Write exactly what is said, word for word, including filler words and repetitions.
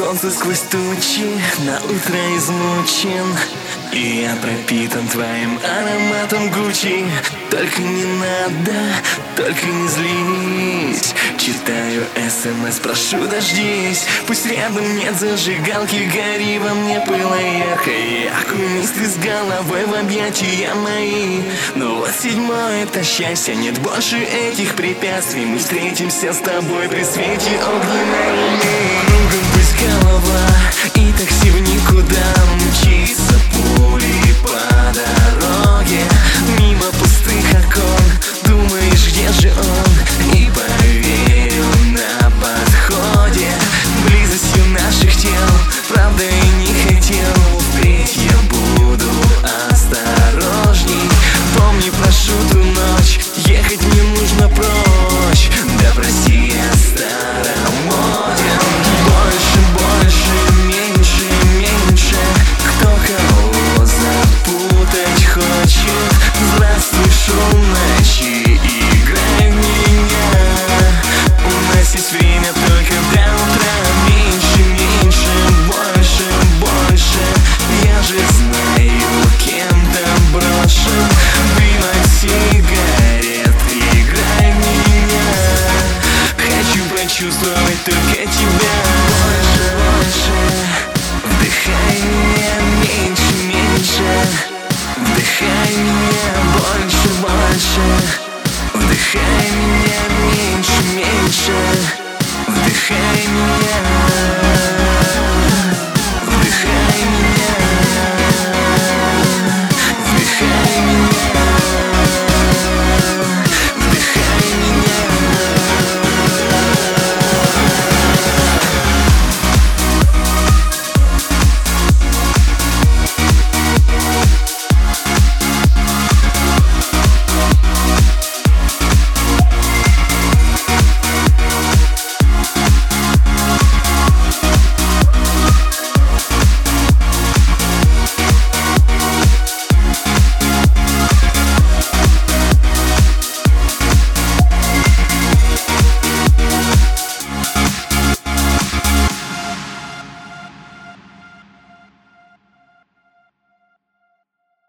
солнце сквозь тучи, на утро измучен. И я пропитан твоим ароматом Гуччи. Только не надо, только не злись. Читаю смс, прошу дождись. Пусть рядом нет зажигалки, гори во мне пылаеха. И окунись ты с головой в объятия мои. Но вот седьмое — это счастье, нет больше этих препятствий. Мы встретимся с тобой при свете огненной луны. Кругом пусть голова и такси в никуда мчится пулей по дороге. Мимо пустых окон, думаешь, где же он? И по